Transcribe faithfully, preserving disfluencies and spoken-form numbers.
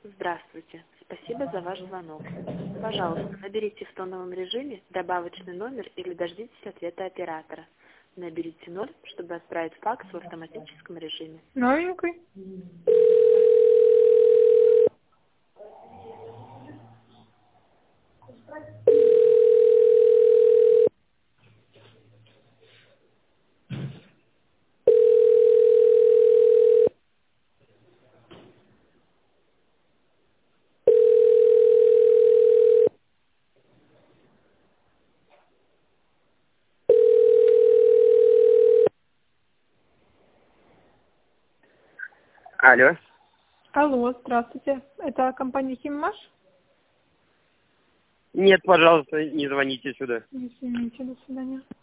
Здравствуйте. Спасибо за ваш звонок. Пожалуйста, наберите в тоновом режиме добавочный номер или дождитесь ответа оператора. Наберите ноль, чтобы отправить факс в автоматическом режиме. Новенький. Алло. Алло, здравствуйте. Это компания Химмаш? Нет, пожалуйста, не звоните сюда. Извините, до свидания.